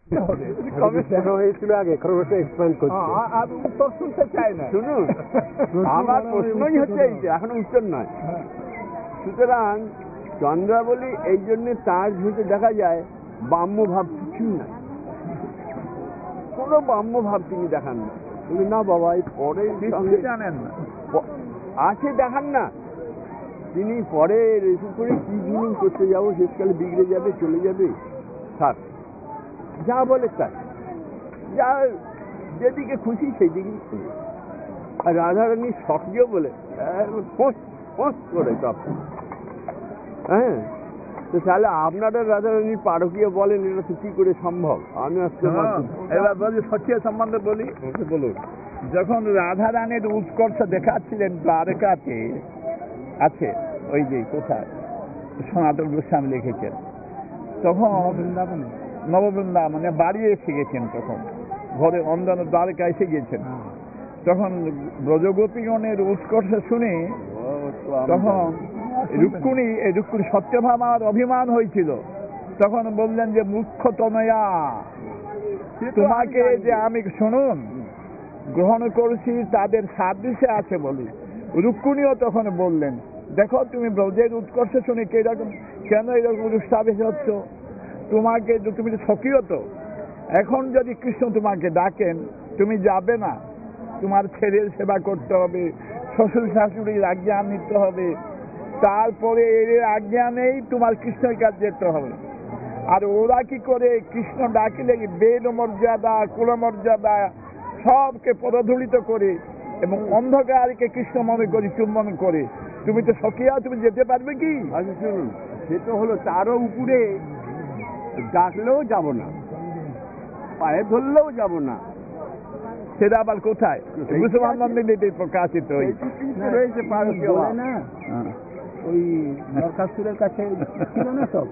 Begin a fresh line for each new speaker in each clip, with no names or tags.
হয়েছিল আগে ক্রমশ এক্সপ্যান্ড করছে।
আমি উত্তর শুনতে চাই না।
শুনুন, আমার প্রশ্নই হচ্ছে এই যে এখনো উত্তর নয়। সুতরাং চন্দ্রাবলী এই জন্য তার ভিতরে দেখা যায় বাম্য ভাব কিছুই নাই, কোনো বাম্য ভাব তিনি দেখান না। না বাবা, এই পরে
জানেন না
আছে দেখান না, তিনি পরে রেসিভ করে কি জিনিস করতে যাবো, শেষকালে বিগড়ে যাবে, চলে যাবে, থাক, যা বলে তাই, যা যেদিকে খুশি সেই দিকেই খুশি। আর রাধারানী সক্রিয় বলে করে সব। হ্যাঁ, তো তাহলে আপনারা রাধারানীর পারকীয় বলেন, এটা তো কি করে সম্ভব? আমি আজকে
এবার বলি সক্রিয় সম্বন্ধে বলি।
বলুন।
যখন রাধারানীর উৎকর্ষ দেখাচ্ছিলেন দ্বারকাতে আছে, ওই যে কোথায় সনাতন গোস্বামী লিখেছেন, তখন নববৃন্দাবনে বাড়ি এসে গেছেন, তখন ঘরে অন্দর দ্বারকা এসে গেছেন, তখন ব্রজগোপীগণের উৎকর্ষ শুনে তখন রুক্মিণী সত্যভামার অভিমান হয়েছিল, তখন বললেন যে মূর্খ তনয়া, তোমাকে যে আমি শুনুন গ্রহণ করছি তাদের সাদৃশ্যে আছে বলি। রুক্মিণীও তখন বললেন, দেখো তুমি ব্রজের উৎকর্ষ শুনে কেন এরকম রুষ্ঠাবেশ হচ্ছ, তোমাকে তুমি সক্রিয় তো, এখন যদি কৃষ্ণ তোমাকে ডাকেন তুমি যাবে না, তোমার ছেলের সেবা করতে হবে, শ্বশুর শাশুড়ির আজ্ঞা নিতে হবে, তারপরে এর আজ্ঞা নেই তোমার কৃষ্ণের কাছে যেতে হবে। আর ওরা কি করে, কৃষ্ণ ডাকিলে বেদ মর্যাদা কুলমর্যাদা সবকে পদধূলিত করে এবং অন্ধকারকে কৃষ্ণ মনে করি চুম্বন করে, তুমি তো সখিয়া, তুমি যেতে পারবে কি?
আচ্ছা শুনুন, সে তো হলো, তারও উপরে ডাকলেও যাব না, পায়ে ধরলেও যাব না,
সেটা আবার কোথায়? মুসলমানদের প্রকাশিত
রয়েছে বলে না,
ওই নরকাসুরের কাছে ছিল না সব,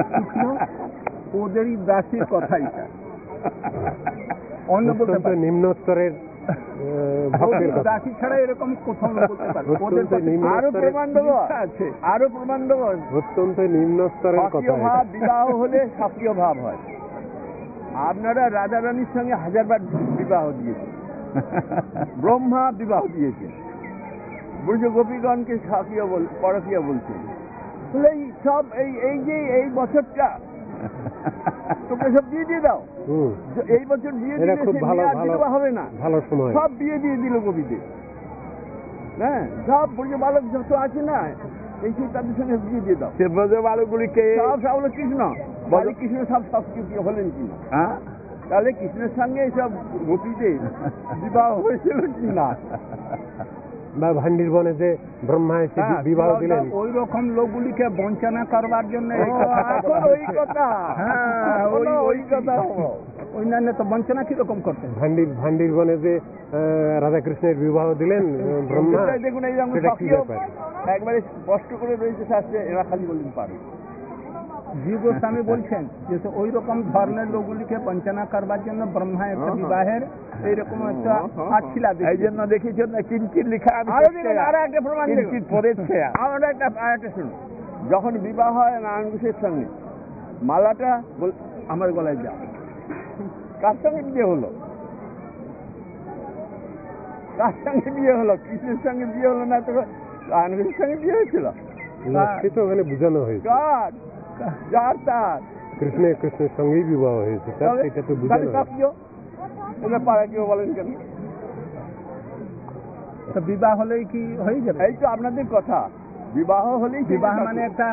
ওদেরই দাসীর কথাই অন্য বলতে পারে,
নিম্ন স্তরের
দাসী ছাড়া এরকম কোথাও বলতে পারে।
আরো প্রমাণ দেবো আছে, আরো প্রমাণ দেবো,
অত্যন্ত নিম্ন স্তরের কথা।
বিবাহ হলে সক্রিয় ভাব হয়। আপনারা রাধারানীর সঙ্গে 1000 বার বিবাহ দিয়েছে, ব্রহ্মা বিবাহ দিয়েছে, ব্রজ গোপীগণকে সক্রিয় পরকীয় বলছে। এই সব এই যে এই বছরটা তোকে সব দিয়ে দাও, এই বছর বিয়ে দিলে হবে না,
ভালো সময়
সব বিয়ে দিয়ে দিল কবিতে। হ্যাঁ, সব ব্রজ বালক যত আছে না, এই সেই তাদের সঙ্গে বিয়ে দিয়ে দাও।
সে ব্রজ বালকগুলিকে
সব হলো কৃষ্ণ, কৃষ্ণ সব সক্রিয় হলেন কিনা?
হ্যাঁ,
তাহলে কৃষ্ণের সঙ্গে এইসব গোপীদের বিবাহ হয়েছিল কি না?
বা ভান্ডির বনে যে ব্রহ্মা এসে বিবাহ দিলেন,
ওই রকম লোকগুলিকে বঞ্চনা করবার জন্য অন্যান্য তো বঞ্চনা কিরকম করতেন।
ভান্ডির বনে যে রাধাকৃষ্ণের বিবাহ দিলেন ব্রহ্মা,
দেখুন এই একবারে স্পষ্ট করে রয়েছে শাস্ত্রে, এরা খালি বললেন পারে।
জীব গোস্বামী বলছেন যে ওই রকম ধর্মের লোকগুলিকে বঞ্চনা করবার জন্য ব্রহ্মা একটা বিবাহের এইরকম একটা ছিল, এই জন্য দেখেছেন না কিঞ্চিত লিখা।
আর একটা প্রমাণ
পড়েছে,
আরেকটা শুনুন, যখন বিবাহ হয় নারায়ণ ঘোষের সঙ্গে, মালাটা আমার গলায় যা, কার সঙ্গে বিয়ে হলো? কার সঙ্গে বিয়ে হলো? কৃষ্ণের সঙ্গে বিয়ে হলো না, তো নারায়ণ ঘোষের সঙ্গে বিয়ে হয়েছিল।
তো ওখানে বোঝানো হয়েছে
যার তার
কৃষ্ণের সঙ্গেই বিবাহ হয়েছে, সেটা তো বোঝানো
পাড়া কেউ বলেন কেন?
বিবাহ হলেই কি হয়ে যাবে?
এই তো আপনাদের কথা, বিবাহ হলেই,
বিবাহ মানে একটা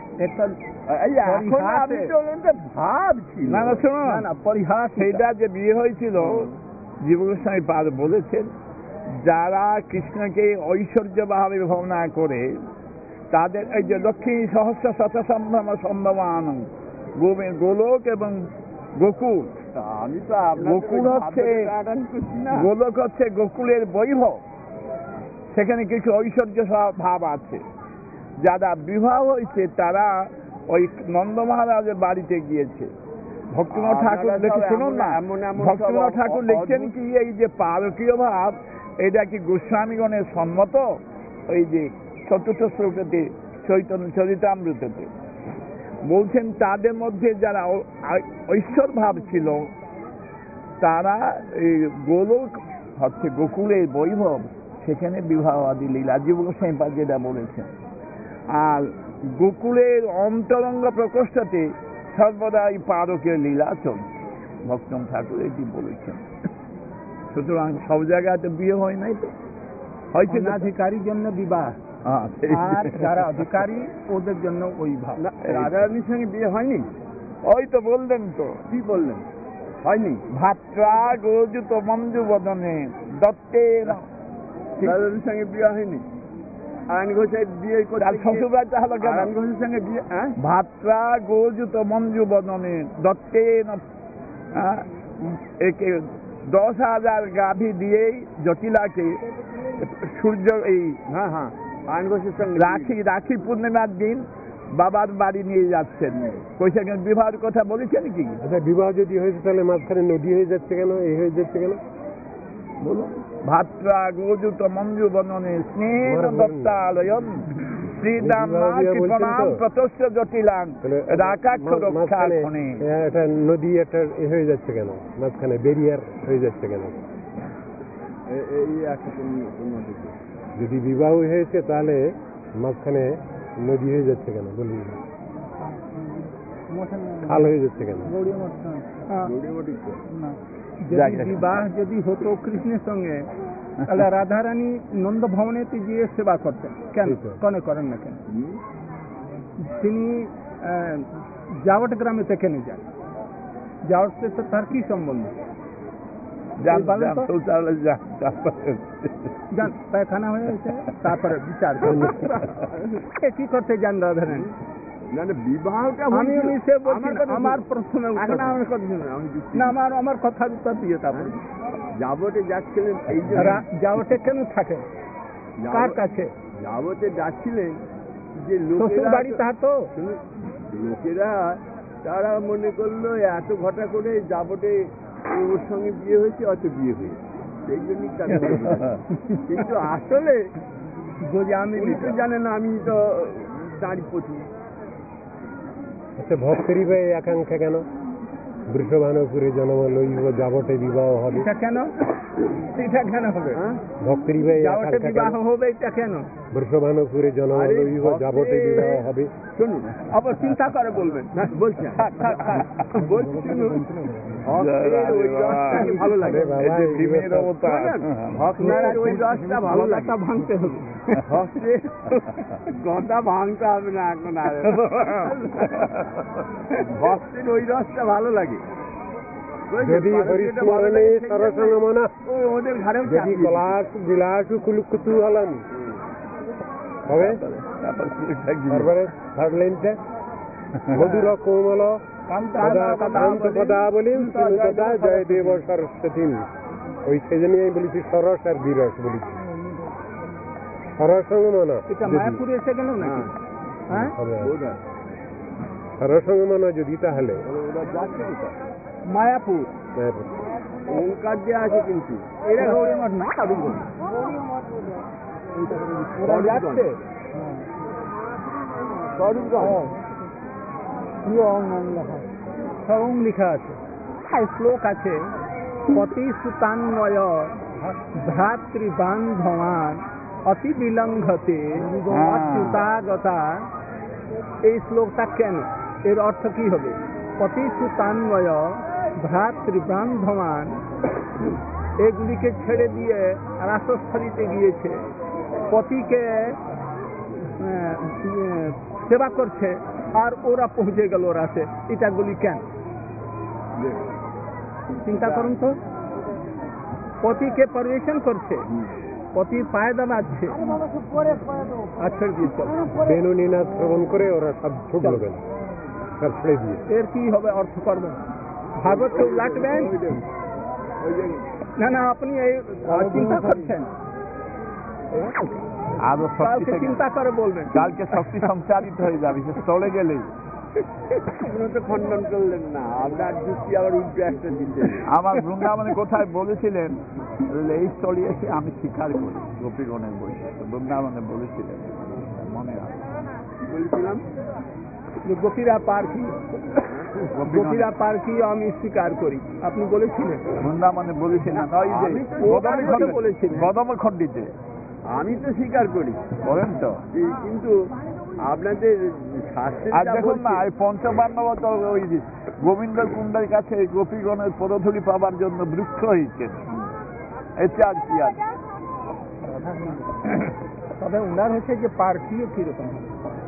ভাব ছিল না, শোনো
না পরিহাস। সেইটা যে বিয়ে হয়েছিল, জীব গোস্বামী পাদ বলেছেন, যারা কৃষ্ণকে ঐশ্বর্য ভাবে ভাবনা করে তাদের এই যে লক্ষ্মী সহস্র শত সম্ভবান গোলক এবং গোকুল,
আমি তো
গোকুল হচ্ছে গোলক হচ্ছে গোকুলের বৈভব, সেখানে কিছু ঐশ্বর্য ভাব আছে। যারা বিবাহ হয়েছে তারা ওই নন্দ মহারাজের বাড়িতে গিয়েছে। ভক্তিনাথ ঠাকুর দেখে শুনুন না, ভক্তিনাথ ঠাকুর লিখছেন কি, এই যে পারকীয় ভাব এটা কি গোস্বামীগণের সম্মত? ওই যে ৪র্থ শ্লোকেতে চৈতন্য চরিতামৃততে বলছেন, তাদের মধ্যে যারা ঐশ্বর ভাব ছিল, তারা এই গোলক হচ্ছে গোকুলের বৈভব, সেখানে বিবাহ আদি লীলা জীব গোস্বামী পাদ যেটা বলেছেন। আর গোকুলের অন্তরঙ্গ প্রকোষ্ঠতে সর্বদা এই পারকের লীলা চলছে, ভক্তম ঠাকুর এটি বলেছেন। সুতরাং সব জায়গায় তো বিয়ে হয় নাই, তো হয়তো
অনাধিকারীর জন্য বিবাহ, আর যারা অধিকারী ওদের জন্য ওই ভাব।
রাধারানীর সঙ্গে বিয়ে হয়নি?
ওই তো বললেন, তো
কি বললেন? হয়নি?
ভাত্রা গোজুত মঞ্জু বদনে দত্তে।
রাধারানীর সঙ্গে বিয়ে হয়নি? আয়ন ঘোষের বিয়ে করে
শ্বশুরবাড়িটা হলো কেন?
আয়ন ঘোষের সঙ্গে বিয়ে, হ্যাঁ?
ভাত্রা গোজুত মঞ্জু বদনে দত্তে একে 10,000 গাভী দিয়েই জটিলাকে সূর্য এই
হ্যাঁ হ্যাঁ, আয়ন ঘোষের সঙ্গে
রাখি পূর্ণিমার দিন বাবার বাড়ি নিয়ে যাচ্ছেন। সেখানে বিবাহের কথা বলেছেন কি?
আচ্ছা, বিবাহ যদি হয়েছে তাহলে মাঝখানে নদী হয়ে যাচ্ছে কেন, এই হয়ে যাচ্ছে কেন
বলুন। ভাত্রা গোজুত মঞ্জু বদনে স্নেহ দত্তালয়ন শ্রীদাম কৃপণাম প্রতস্য জটিলাং রাকাক্ষ রক্ষাক্ষণে।
একটা নদী একটা হয়ে যাচ্ছে কেন, মাঝখানে ব্যারিয়ার হয়ে যাচ্ছে কেন?
এই একটা
যদি বিবাহ হয়েছে তাহলে মাঝখানে নদী হয়ে যাচ্ছে কেন, বলি খাল হয়ে যাচ্ছে কেন?
বিবাহ যদি হতো কৃষ্ণের সঙ্গে, তাহলে রাধারানী নন্দ ভবনেতে গিয়ে সেবা করতেন কেন? কনে করেন না কেন? তিনি জাওয়াট গ্রামে থেকে নিয়ে যান, জাওয়াটে তো তার কি সম্বন্ধ? পায়খানা হয়ে গেছে, তারপরে বিচার কি করতে যান রাধারানী?
না না, বিবাহটা
আমি আমার প্রথমে আমার কথার উত্তর দিয়ে তারপরে
যাবতে যাচ্ছিলেন, এই যে
যাওয়াটে কেন থাকে, কার কাছে
যাবতে যাচ্ছিলেন? যে
শ্বশুর বাড়ি, তাহার তো
লোকেরা তারা মনে করলো এত ঘটা করে যাবতে ওর সঙ্গে বিয়ে হয়েছে, অত বিয়ে হয়েছে, সেই জন্যই কিন্তু আসলে আমি তো জানে না, আমি তো দাঁড়ি পড়ি।
আচ্ছা, ভক্তেরই বা এই আকাঙ্ক্ষা কেন বৃষভানুপুরে জন্ম লইব যাবটে বিবাহ হবে?
এটা কেন? এটা কেন হবে?
ভক্তেরই বা এই
যাবটে বিবাহ হবে, এটা কেন?
বৃষভানুপুরে জন্ম লইব যাবটে বিবাহ হবে।
শুনুন,
আবার চিন্তা করে বলবেন।
বলছি শুনুন, ভালো লাগে, ওই রসটা ভালো লাগে,
ভাঙতে হবে,
গদা ভাঙতে হবে না এখন, আর ভক্তের ওই রসটা ভালো লাগে।
যদি হরিস্মরণে সরসঙ্গমনা
ওদের ঘরেও
যদি কলাস বিলাসু কুলুকুতূহলম হবে। তারপরে থার্ড লাইনটা মধুর কোমল কান্ত পদাবলী শ্রীনুতদা জয় দেব সরস্বতী। ওই সেজন্য আমি বলেছি সরস আর বিরস বলেছি, সরসঙ্গমনা।
এটা মায়াপুরে এসে গেল নাকি? হ্যাঁ,
সরসঙ্গমনা যদি, তাহলে
মায়াপুর
ওঙ্কার যে আছে, কিন্তু
এরা গৌরী মঠ না, ওরা যাচ্ছে সরং লেখা আছে, শ্লোক আছে, পতি সুতান্বয় ভ্রাতৃবান্ধবান অতি বিলঙ্ঘতে অচ্যুতাগতা। এই শ্লোকটা কেন? এর অর্থ কি হবে? পতি সুতান্বয় ভ্রাতৃবান্ধবান এগুলিকে ছেড়ে দিয়ে রাসস্থলীতে গিয়েছে, পতিকে সেবা করছে, আর ওরা পৌঁছে গেল রাসে। এটাগুলি কেন? চিন্তা করুন তো, পতিকে পরিবেশন করছে, পতির পায়ে দাবাচ্ছে, আর ছেড়ে দিয়েছে।
বেনুনিনা শ্রবণ করে ওরা সব ছুটলো কেন, সব ছেড়ে দিয়ে।
এর কি হবে অর্থ কর্ম? ভাগবত কেউ লাটবেন না? না, আপনি এই চিন্তা করছেন,
আরো
কালকে চিন্তা করে বলবেন,
কালকে শক্তি সঞ্চারিত হয়ে যাবে, সে চলে গেলেই।
তো খণ্ডন করলেন না, আপনার যুক্তি আবার উল্টো একটা দিতে।
আমার বৃন্দাবনে কোথায় বলেছিলেন, এই স্থলে এসে আমি স্বীকার করি, গোপীগণের বই বৃন্দাবনে বলেছিলেন, মনে আছে?
বলেছিলাম
যে গোপীরা পার্কি আমি স্বীকার করি, আপনি বলেছিলেন
বৃন্দাবনে বলেছিলেন, ওই যে
আমি তো বলেছিলেন।
গদম খণ্ডিতে
আমি তো স্বীকার করি,
বলেন তো।
কিন্তু আপনাদের শাস্ত্রে
আর
যা
দেখুন না,
বলছে-
এই পঞ্চপাণ্ডবত ওই গোবিন্দ কুণ্ডের কাছে গোপীগণের পদধূলি পাবার জন্য বৃক্ষ হয়েছে, এতে আর কি আছে?
তবে ওনার হচ্ছে যে পার্কিও কিরকম হবে।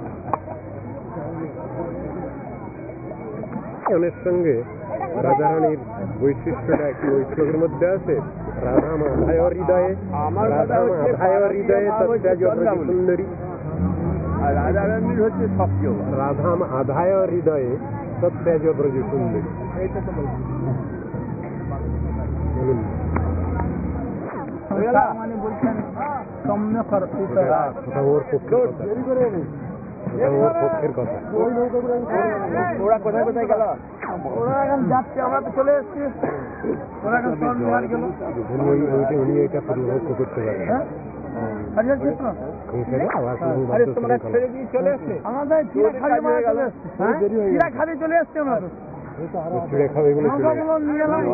অনেক সঙ্গে রাধারানীর বৈশিষ্ট্যটা একটি ওই শ্লোকের মধ্যে আছে, রাধাম আধায় হৃদয়ে,
আমার কথা
রাধাম
হচ্ছে
আধায় হৃদয়ে
মা হচ্ছে
তত্ত্বাজ
চন্দ্রাবলী।
সুন্দরী,
আর রাধারানীর হচ্ছে সক্রিয়।
রাধাম আধায় হৃদয়ে তত্ত্বাজ ব্রজ সুন্দরী।
এইটা তো বলছি।
বলুন।
তার মানে বলছেন সম্যক
ওটা ওর পক্ষের কথা, ওটা ওর পক্ষের কথা।
ওরা কোথায় কোথায় গেল?
ওরা এখন যাচ্ছে, আমরা তো চলে এসছি, ওরা এখন স্বর্ণহার গেল।
উনি এটা পূর্বপক্ষ করতে পারেন
হাজার ক্ষেত্র
সংসারে আবার
আরে তোমরা ছেড়ে দিয়ে চলে এসছে, আমাদের চিড়াখালি মারা চলে এসছে, চিড়াখালি চলে এসছে, আমরা তো
চিড়ে খাবে বলে চলে গেছে।
নৌকাগুলো নিয়ে এলাম।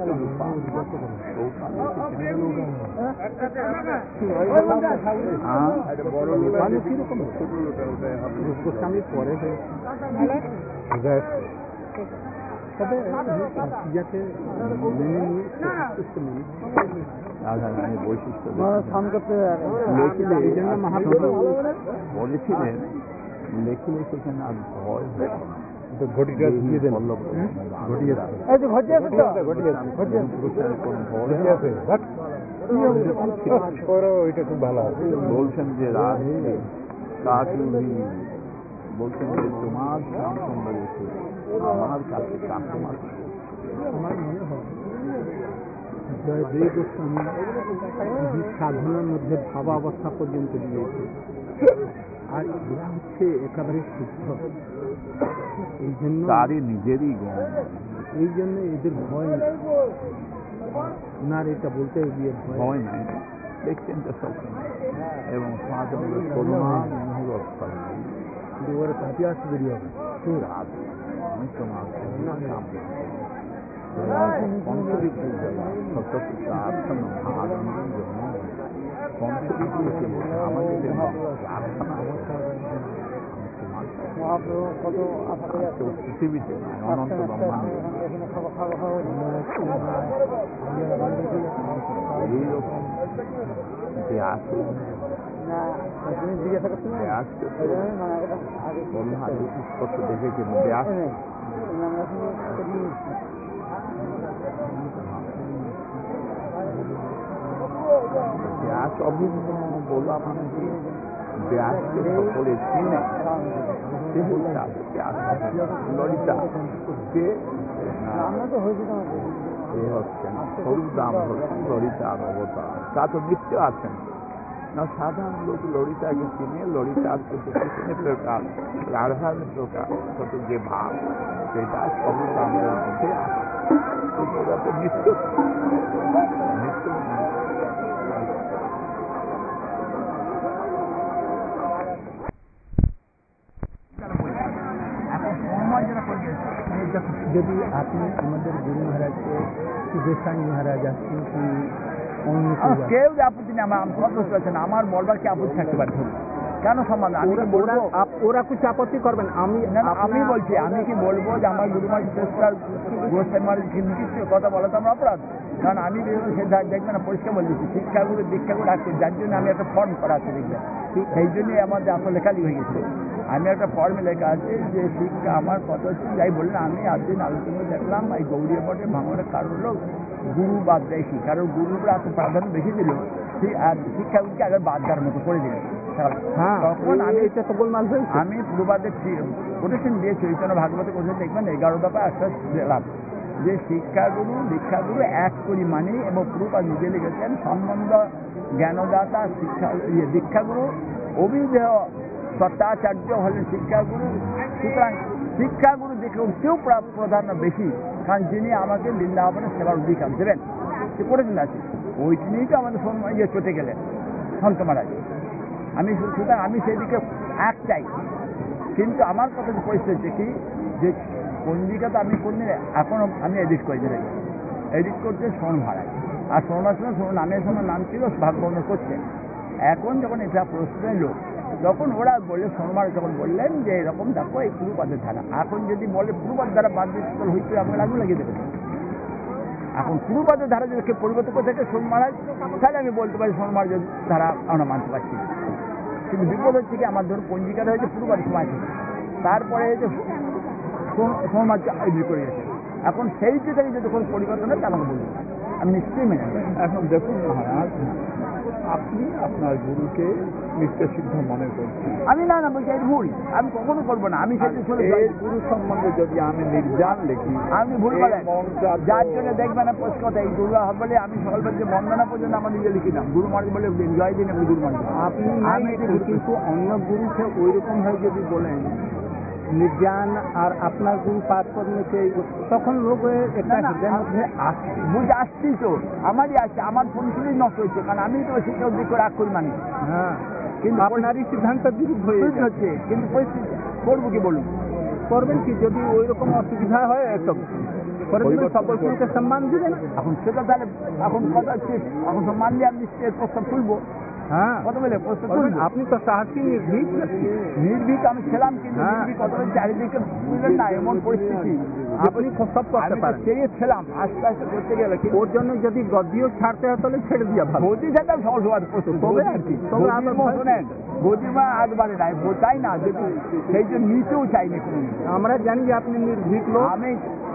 মানুষ কিরকম গোস্বামীর পরে
বুঝা যাচ্ছে?
তবে ইয়াকে মেনে নিয়ে
রাধারানীর বৈশিষ্ট্য
স্নান করতে
লেখিলে
এই জন্য মহাপ্রভু
বলেছিলেন, লেখিলে সেখানে আর ভয় হয় না।
তো ঘটিটা দিয়ে দেন, ঘটি আছে,
এই যে ঘটে আছে তো
ঘটি আছে,
পুরুষের কোনো ভয়
ঘটি আছে, বাট করো, ওইটা খুব ভালো আছে।
বলছেন যে রাধে কাকে বলছেন যে তোমার শ্যাম সুন্দর এসে আমার কাছে কাকে মাত্র।
আমার মনে হয় জয়দেব গোস্বামী যে সাধনার মধ্যে ভাবাবস্থা পর্যন্ত দিয়েছে, আর এরা হচ্ছে একেবারে শুদ্ধ, এই জন্য
তারই নিজেরই জ্ঞান।
এই জন্য এদের ভয় নেই। ওনার এটা বলতে গিয়ে ভয়
ভয় নাই, দেখছেন তো সব এবং সমাজের করুণা অনুরোধ করেন।
ওর কাছে আসতে দেরি হবে।
রাধে আমি তোমার পঞ্চবিদ্যুৎ সত্যি প্রার্থনা ভাগানোর জন্য পঞ্চবিদ্যুৎ আমাদের প্রার্থনা পৃথিবীতে অনন্ত ব্রহ্মাণ্ডে এইরকম ব্যাস দেখেছি ব্যাস ব্যাস অভিন্ন বললাম আমি কি ব্যাসকে সকলে চিনে, সে ললিতা কে হচ্ছেন স্বরূপদাম হচ্ছেন ললিতার অবতার, তা তো নিত্য আছেন না। সাধারণ লোক ললিতাকে চিনে, ললিতার চিনে প্রকার, রাধার প্রকার যে ভাব সেটা স্বরূপদামের মধ্যে আছে, কিন্তু ওরা তো নিত্য নিত্য
যদি আপনি আমাদের গুরু মহারাজকে কি গোস্বামী মহারাজ আসছেন কি অন্য
কেউ আপত্তি নেই, আমার সন্তুষ্ট আছেন, আমার বলবার কি আপত্তি থাকতে পারে? কেন সম্মান? আমি কি বলবো
ওরা কিছু আপত্তি করবেন?
আমি বলছি, আমি কি বলবো যে আমার গুরু মহারাজ গোস্বামী মহারাজ নির্দিষ্ট কথা বলা তো আমার অপরাধ? কারণ আমি সে দেখবেন না, পরিষ্কার বলে দিচ্ছি, শিক্ষাগুলো দীক্ষাগুলো রাখছি, যার জন্য আমি একটা ফর্ম করা আছে দেখবেন, সেই জন্যই আমাদের আসলে লেখালি হয়ে গেছে। আমি একটা ফর্মে লেখা আছে যে শিক্ষা আমার কথা হচ্ছে, যাই বললেন আমি একদিন আলোচনা দেখলাম এই গৌরীয় মঠে ভাঙনের কারণ হলো গুরু বাদ দেয়, কারণ গুরুরা এত প্রাধান্য বেশি দিল, আর শিক্ষাগুলিকে আগে বাদ দেওয়ার মতো করে দিলেন। তখন আমি পূর্বাদের কোটেশন দিয়ে চৈতন্য ভাগবত কোটেশন দেখবেন 11 দফা একটা দিলাম যে শিক্ষাগুরু দীক্ষাগুরু এক পরিমাণে, এবং পূর্বা নিজে লিখেছেন সম্বন্ধ জ্ঞানদাতা শিক্ষা দীক্ষাগুরু অবিধেয় সত্যাচার্য হলেন শিক্ষাগুরু। সুতরাং শিক্ষাগুরু দেখে কেউ প্রাধান্য বেশি, কারণ যিনি আমাকে বৃন্দাবনের সেবার অধিকার দেবেন সে করেছেন আছে, ওইটি নিয়েই তো আমাদের চটে গেলেন সন্ত মহারাজ। আমি সুতরাং আমি সেই দিকে এক চাই, কিন্তু আমার কথা পরিস্থিতি কি যে পঞ্জিকা তো আমি কোনদিন এখনো আমি এডিট করে রেখেছি, এডিট করতে শ্রম ভাড়ায়, আর শ্রমার সময় শ্রম নামের সময় নাম ছিল ভাগবন্ধ করছে। এখন যখন এটা প্রশ্ন এলো তখন ওরা বললে শর্মার যখন বললেন যে এরকম দেখো এই পুরুপাদের ধারা, এখন যদি বলে পুরুপাদ ধারা বাদ দিতে তাহলে হইতে আপনার আগুন লাগিয়ে দেবে। এখন পুরুপাদের ধারা যদি কেউ পরিবর্তন করে থাকে শর্মারাজ, তাহলে আমি বলতে পারি শর্মার ধারা আমরা মানতে পারছি না। কিন্তু বিপদ হচ্ছে কি আমার ধরুন পঞ্জিকাটা হয়েছে পুরুপাদের সময় থেকে, তারপরে হয়েছে শর্মার এগ্রি করে গেছে। এখন সেইটি থেকে যদি কোনো পরিবর্তন হয় তা আমাকে বলুন, আমি নিশ্চয়ই মেনে নেব।
এখন দেখুন মহারাজ, আপনি আপনার গুরুকে নিত্যসিদ্ধ মনে করছেন।
আমি না বলছি এই ভুল, আমি কখনো করবো না। আমি সেটি
এই গুরু সম্বন্ধে যদি আমি নির্জান লিখি,
আমি ভুল বলেন, যার জন্য দেখবে না পোস্ট কথা এই গুরু বলে আমি সকালবেলা যে বন্দনা পর্যন্ত আমার নিজে লিখি না, গুরু মার্গ বলে জয় দিন আমি গুরু মার্গ।
আপনি আমি কিন্তু অন্য গুরুকে ওই রকম ভাবে যদি বলেন নির্জান আর আপনার গুরু পাঠ করলে তখন লোক একটা
বুঝে আসছি তো আমারই আসছে, আমার পরিস্থিতি নষ্ট হচ্ছে, কারণ আমি তো শিক্ষা উদ্যোগ করে রাগ করি মানি।
হ্যাঁ,
কিন্তু
আপনারই সিদ্ধান্ত বিরুদ্ধ
হচ্ছে, কিন্তু পরিস্থিতি করবো কি বলুন,
করবেন কি যদি ওই রকম অসুবিধা হয় তো সকলকে সম্মান দিবেন।
এখন সেটা তাহলে এখন কথা হচ্ছে, এখন সম্মান দিয়ে আমি প্রস্তাব তুলবো।
হ্যাঁ,
কত বলে প্রস্তাব তুলবো,
আপনি তো সাহসী নির্ভীক
নির্ভীক আমি ছিলাম, কিন্তু নির্ভীক কত চারিদিকে বুঝলেন না এমন পরিস্থিতি
আপনি সব করতে পারেন।
চেয়েছিলাম আস্তে আস্তে করতে গেলে,
ওর জন্য যদি গদিও ছাড়তে হয় তাহলে ছেড়ে দিয়া ভালো।
গদি ছাড়তাম সহজ হওয়ার প্রস্তুত তবে আর কি, তবে আমার শোনেন গদি মা একবারে নাই চাই না, যদি সেই জন্য নিচেও চাইনি কোনো।
আমরা জানি যে আপনি নির্ভীক লোক,
আমি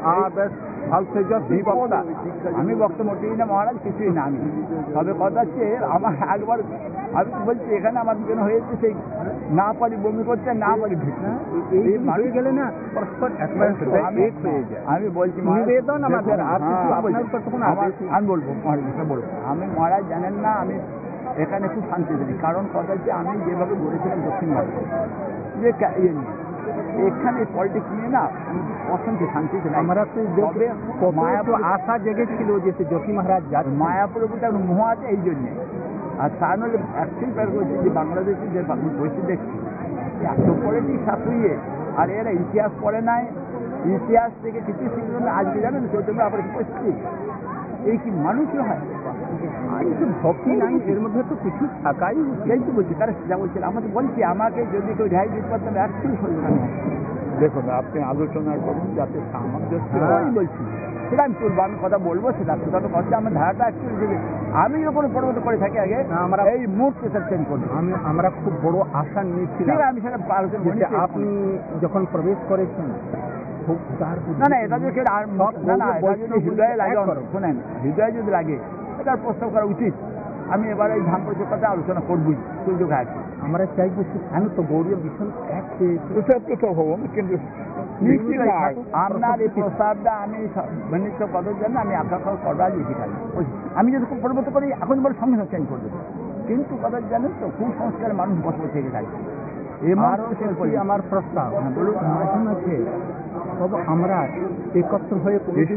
আমি
বক্তব্য দিই না মহারাজ, কিছুই না। আমি তবে কথা হচ্ছে আমার একবার আমি তো বলছি এখানে আমার জন্য হয়েছে সেই না পারি বমি করতে, না পারি
এই মানুষ গেলে না পরস্পর
আমি বলছি
নিবেদন আমাদের,
আমি বলবো আমি মহারাজ জানেন না, আমি এখানে খুব শান্তি দিই, কারণ কথা হচ্ছে আমি যেভাবে বলেছিলাম দক্ষিণবঙ্গ যে ইয়ে নিয়ে এখানে পলিটিক্স নিয়ে না অশান্তি শান্তি ছিল।
আমরা তো মায়াপুর আশা জেগেছিল যে জ্যোতি মহারাজ যাচ্ছে,
মায়াপুরের প্রতি একটা মোহ আছে এই জন্যে। আর তার নইলে অ্যাকচুয়ালি যে বাংলাদেশে যে পরিস্থিতি দেখছি এত পলিটিক্স সাপুইয়ে, আর এরা ইতিহাস পড়ে নাই, ইতিহাস থেকে কিছু শিখল না। আজকে জানেন চৌদ্দ আবার পরিস্থিতি এই কি মানুষই হয়
ভক্তি নাই, এর মধ্যে তো কিছু থাকাই
সেই তো বলছি। তারা যা বলছিল আমাকে বলছি আমাকে যদি কেউ রেহাই দিতে পারতাম একটু সরবে না।
দেখুন আপনি আলোচনা করুন যাতে সামঞ্জস্য
আমি বলছি সেটা আমি তুলবো, আমি কথা বলবো সেটা তবে কথা আমার ধারাটা একটু যদি আমি যখন পরিবর্তন করে থাকি আগে আমরা এই মুহূর্তে সেটা চেঞ্জ করবো।
আমরা খুব বড় আশা নিয়েছিলাম,
আমি সেটা
আপনি যখন প্রবেশ করেছেন
না না এটা যদি হৃদয়ে লাগে, শোনেন হৃদয়ে যদি লাগে এটার প্রস্তাব করা উচিত। আমি এবার এই ধান পরিচয় কথা আলোচনা করবই, সুযোগ আছে।
আমরা চাইবো আমি তো গৌরীয় ভীষণ
কিন্তু আপনার এই প্রস্তাবটা আমি নিশ্চয় কতর জন্য আমি আপনার করবার লিখি খাই। আমি যদি খুব পরিবর্তন করি এখন বলে সঙ্গে সঙ্গে চেঞ্জ করে দেবো, কিন্তু কথা জানেন তো কুসংস্কারের মানুষ বসে থেকে থাকে।
আমার প্রস্তাব আছে তবে আমরা একত্র হয়ে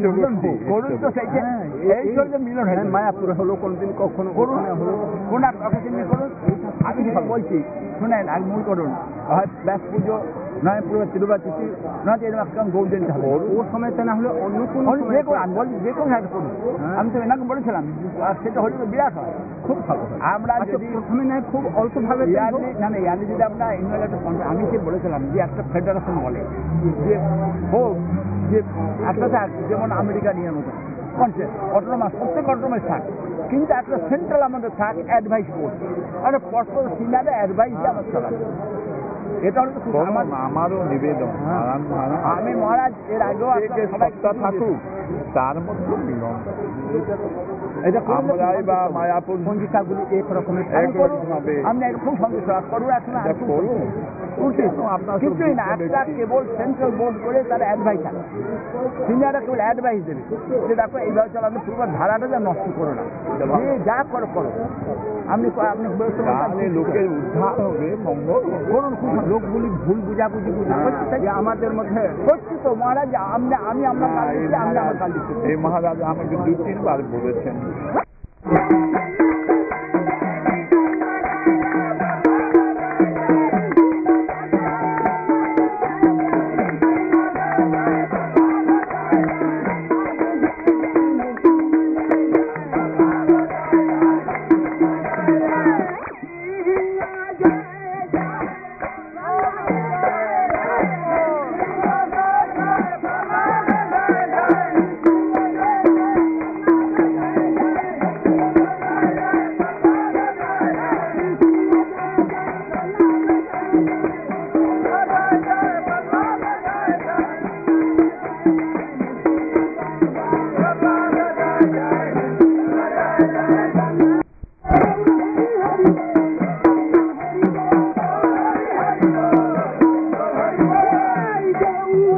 মিলন হয়।
মায়াপুরে হলো কোনদিন কখনো
করুন, কোন করুন। আমি বলছি শুনেন এক মূল করুন, হয় ব্যাস পুজো নয় পুরো তিরুবাচি নয় এরকম গৌর দিতে হবে।
ওর সময়টা না হলে অন্য কোনো
আমি বলছি যে কোনো একটা করুন। আমি তো এনাকে বলেছিলাম সেটা হলে তো বিরাট হয়, খুব ভালো। আমরা যদি
প্রথমে নয় খুব অল্পভাবে
না না ইয়ারলি যদি আমরা ইনভেল একটা আমি সে বলেছিলাম যে একটা ফেডারেশন বলে যে হোক যে একটা থাক যেমন আমেরিকা নিয়ে মতো অটোনমাস প্রত্যেক অটোনমাস থাক, কিন্তু একটা সেন্ট্রাল আমাদের থাক অ্যাডভাইস বোর্ড, মানে পরস্পর সিনিয়র অ্যাডভাইস দিয়ে আমার চলা। এটা হলো
আমারও নিবেদন
আমি মহারাজ এর আগেও
সত্তা থাকুক তার মধ্যে মিলন।
এটা
আমরাই বা মায়াপুর
পঞ্জিকাগুলি এক রকমের আপনি এরকম সঙ্গে করুন। এখন কিছুই না, একটা কেবল সেন্ট্রাল বোর্ড করে তারা অ্যাডভাইস থাকে, সিনিয়ররা কেবল অ্যাডভাইস দেবে যে দেখো এইভাবে চালানো পুরো ধারাটা যা নষ্ট করো না, যা করো করো। আপনি
লোকের উদ্ধার হবে, মঙ্গল
করুন। লোকগুলি ভুল বুঝাবুঝি আমাদের মধ্যে হচ্ছে তো মহারাজ। আমি আমরা
এই মহারাজ আমাকে 2-3 বার বলেছেন।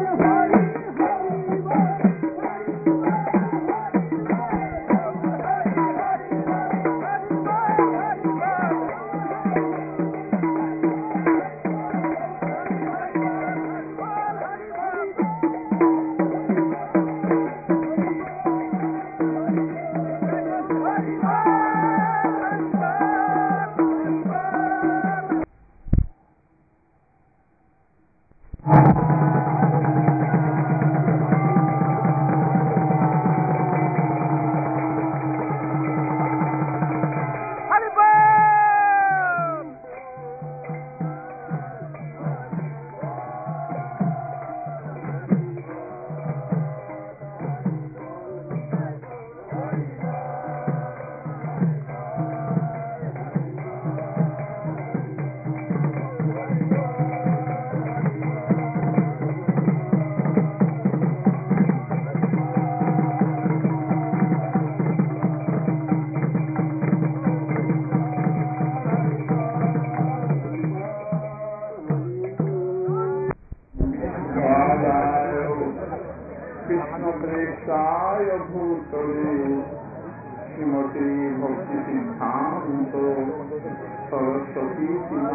কৃষ্ণপ্রেক্ষায় ভূতলে শ্রীমতী ভক্তি সিদ্ধান্ত সরস্বতী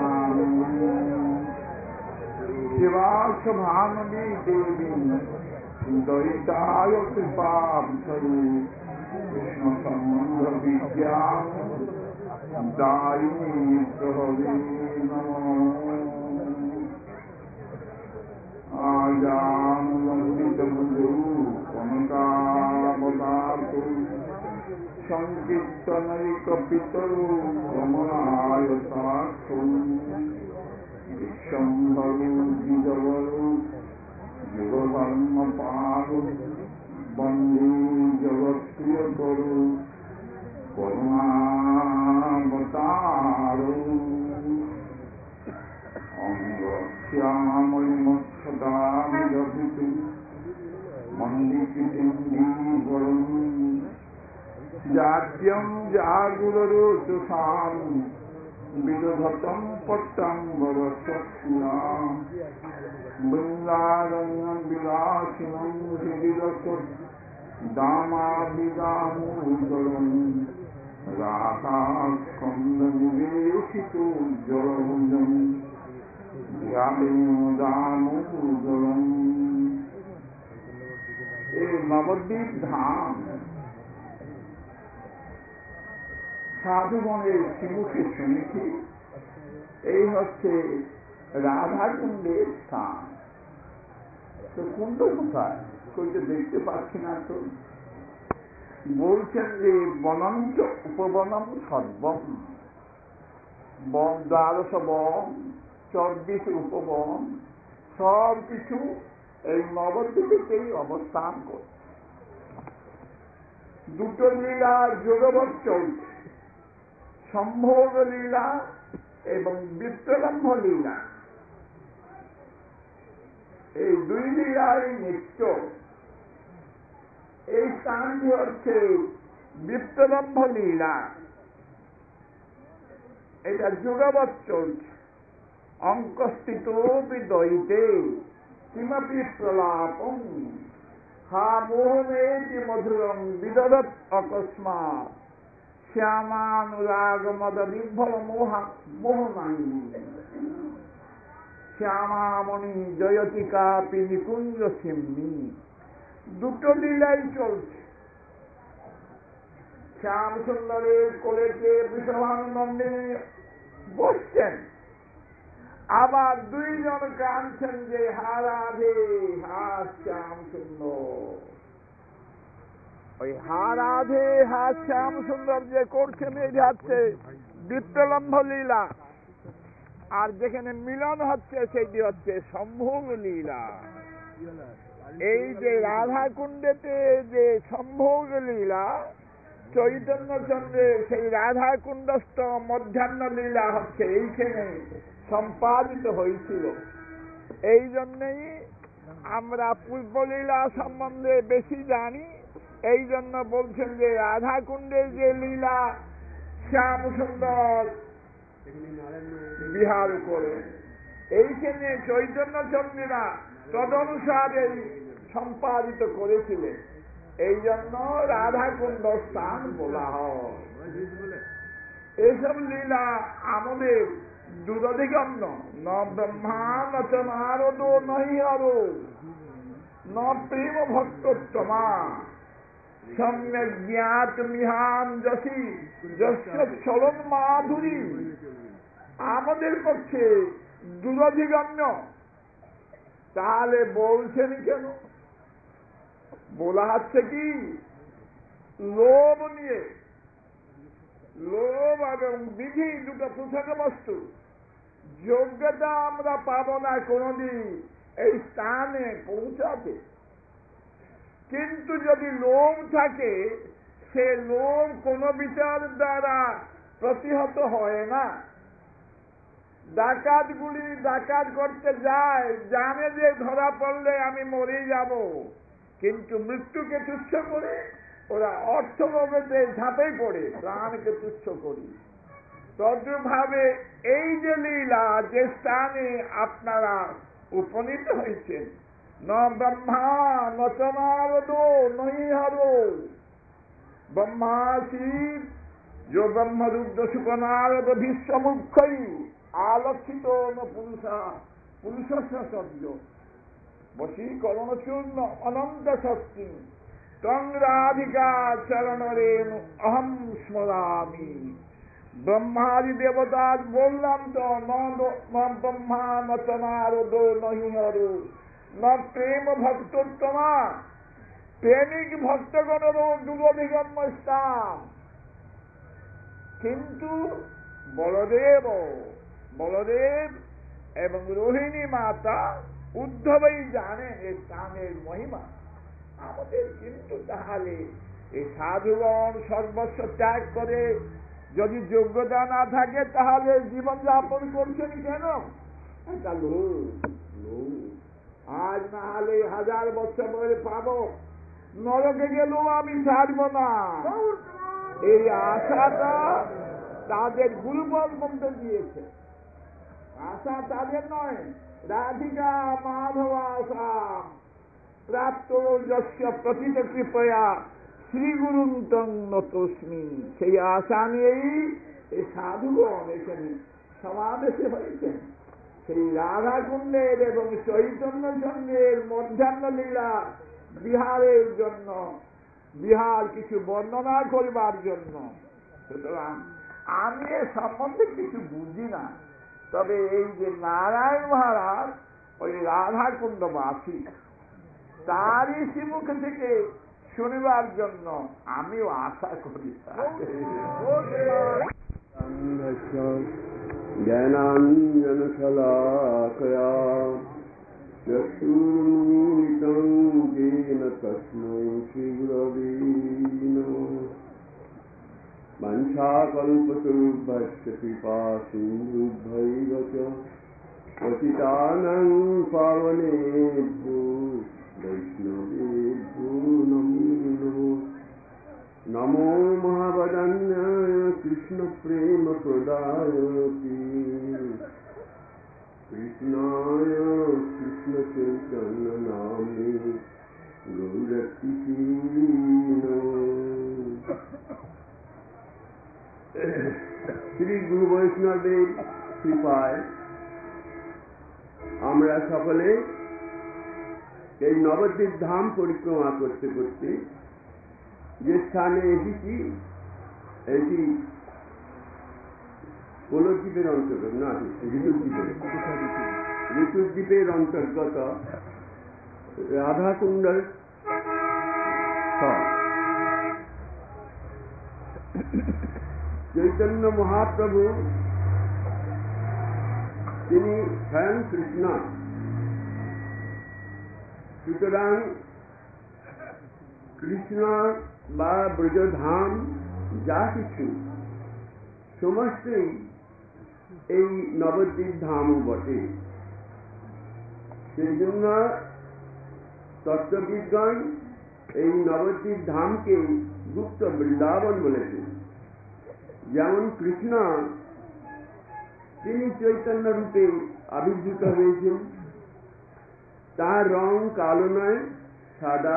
শিবাস ভানবী দেবী দয়িতায় কৃপাবধূ কৃষ্ণ সম্বন্ধ বিদ্যা দায়িনী প্রভবে নমঃ। আজানুলম্বিতবন্ধু কনকাবদাতু সংকীর্তনৈকপিতরু কমলায় সাক্ষু বিশ্বম্ভরু দ্বিজবরু যুগধর্মপালু বন্ধু জগৎপ্রিয় করু করুণাবতারু অঙ্গশ্যামৈমৎসদামিরভিতু মন্দিকিতিন্দীবরং জাত্যং জাগুরুতুষাং বিদধতং পট্টাম্বরস্যা বৃন্দারণ্যং বিলাসিনং হৃদিরস দামাবিদামোদরং রাধাস্কন্দনিবেশিতো জলভুজং দামোদরং। এই নবদ্বীপ ধাম সাধুগণের শ্রীমুখে শুনেছি এই হচ্ছে রাধাকুণ্ডের স্থান। তো কুণ্ড কোথায় কইতে দেখতে পাচ্ছি না তো। বলছেন যে বনঞ্চ উপবনম সর্বম, বন 12 বন 24 উপবন সব কিছু এই নবদ্বীপেই অবস্থান করছে। দুটো লীলা যোগবৎ চলছে, সম্ভোগ লীলা এবং বিপ্রলম্ভ লীলা। এই দুই লীলাই নিত্য। এই স্থানটি হচ্ছে বিপ্রলম্ভ লীলা, এটা যুগবৎ চলছে। অঙ্কস্থিত বিদয়িতে কিমপি প্রলাপং হা মোহনেতি মধুরং বিদধত অকস্মাৎ শ্যামানুরাগমদ বিভ্বল মোহনাঙ্গী শ্যামামণি জয়তি কাপি নিকুঞ্জ সিম্নি। দুটো লীলাই চলছে। শ্যাম সুন্দরের কোলেতে বৃষভানুনন্দিনী বসছেন, আবার দুইজন কাঁদছেন যে হা রাধে হা শ্যাম সুন্দর। ওই হা রাধে হা শ্যাম সুন্দর যে করছেন এই হচ্ছে বিপ্রলম্ভ লীলা, আর যেখানে মিলন হচ্ছে সেটি হচ্ছে সম্ভোগ লীলা। এই যে রাধা কুণ্ডেতে যে সম্ভোগ লীলা, চৈতন্যচন্দ্রের সেই রাধা কুণ্ডস্থ মধ্যাহ্ন লীলা হচ্ছে এইখানে সম্পাদিত হয়েছিল। এই জন্যই আমরা পূর্বলীলা সম্বন্ধে বেশি জানি। এই জন্য বলছেন যে রাধা কুণ্ডের যে লীলা শ্যাম সুন্দর বিহার করে, এইখানে চৈতন্যচন্দ্রীরা তদনুসারে সম্পাদিত করেছিলেন। এই জন্য রাধাকুণ্ড স্থান বলা হয়। এইসব লীলা আমাদের দুরধিগম্য। ন ব্রহ্মা ন চ নারদ নহি হরো ন প্রেম ভক্তোত্তমা সম্যক জ্ঞাতমিহান যশি যস্য চলন মাধুরী। আমাদের পক্ষে দুরধিগম্য, তাহলে বলছেন কেন? বলা হচ্ছে কি লোভ নিয়ে। লোভ এবং বিধি দুটো পৃথক বস্তু। যোগ্যতা আমরা পাবো না কোনদিন এই স্থানে পৌঁছাতে, কিন্তু যদি লোভ থাকে, সে লোভ কোন বিচার দ্বারা প্রতিহত হয় না। ডাকাতগুলি ডাকাত করতে যায়, জানে যে ধরা পড়লে আমি মরে যাব, কিন্তু মৃত্যুকে তুচ্ছ করে ওরা অর্থ লোভেতে ঝাঁপেই পড়ে প্রাণকে তুচ্ছ করি। তদ্রূপভাবে এই যে লীলা, যে স্থানে আপনারা উপনীত হয়েছেন, ন ব্রহ্মা ন চ নারদ নহি হরো। ব্রহ্মা শিব जो ब्रह्मरुद्र शुक नारद भीष्म मुख्य आलक्षित न पुरुषा पुरुषस्य सद्य वशीकरण चूर्ण अनंत शक्ति तंग राधिका चरण रेणु अहम स्मरामि। ब्रह्मादि देवता बोललाम तो न ब्रह्मा न च नारद नहि हरो न प्रेम भक्तोत्तमा। प्रेमिक भक्तगणरो दुरधिगम्य स्थान। কিন্তু বলদেব এবং রোহিণী মাতা উদ্ধবই জানেন এই স্থানের মহিমা। আমাদের কিন্তু তাহলে এই সাধুগণ সর্বস্ব ত্যাগ করে যদি যোগ্যতা না থাকে, তাহলে জীবন যাপন করছেন কেন? একটা লোভ। আজ না হলে 1000 বছর পরে পাবো, নরকে গেলেও আমি ছাড়বো না, এই আশাটা তাদের গুরুবল মন্ত্র দিয়েছে। আশা তাদের নয়। রাধিকা মাধবা প্রাপ্ত যস্য প্রতীত কৃপয়া শ্রীগুরুং তং নতোস্মি। সেই আশা নিয়েই এই সাধুগণ এখানে সমাবেশে হয়েছেন। সেই রাধাকুণ্ডের এবং চৈতন্য চন্দ্রের মধ্যাহ্ন লীলা বিহারের জন্য, বিহার কিছু বর্ণনা করবার জন্য। সুতরাং আমি এ সম্বন্ধে কিছু বুঝি না, তবে এই যে নারায়ণ মহারাজ ওই রাধাকুণ্ডবাসী, তারই শ্রীমুখ থেকে শুনিবার জন্য আমিও আশা করি।
জ্ঞানাঞ্জন শলাকয়া চক্ষুর্মিলিतं येन तस्मै श्रीगुरवे नमः। वाञ्छाकल्पतरुभ्यश्च कृपा सिन्धुभ्यैव च पतितानां पावनेभ्यो वैष्णवेभ्यो नमो नमः। नमो महावदन्याय कृष्णप्रेमप्रदायते कृष्णाय कृष्णचैतन्य नामे गौरक्षिते শ্রী গুরু বৈষ্ণবের কৃপায় আমরা সকলে এই নবদ্বীপ ধাম পরিক্রমা করতে করতে যে স্থানে এসেছি, এটি কোলদ্বীপের অন্তর্গত, না ঋতুদ্বীপের অন্তর্গত রাধাকুণ্ডের স্থল। চৈতন্য মহাপ্রভু তিনি স্বয়ং কৃষ্ণ। সুতরাং কৃষ্ণ বা ব্রজধাম যা কিছু সমস্তই এই নবদ্বীপ ধামও বটে। সেই জন্য তত্ত্ববিদগণ এই নবদ্বীপ ধামকে গুপ্ত বৃন্দাবন বলেছেন। যেমন কৃষ্ণ তিনি চৈতন্য রূপে আবির্ভূত হয়েছেন, তার রং কালো নয়, সাদা।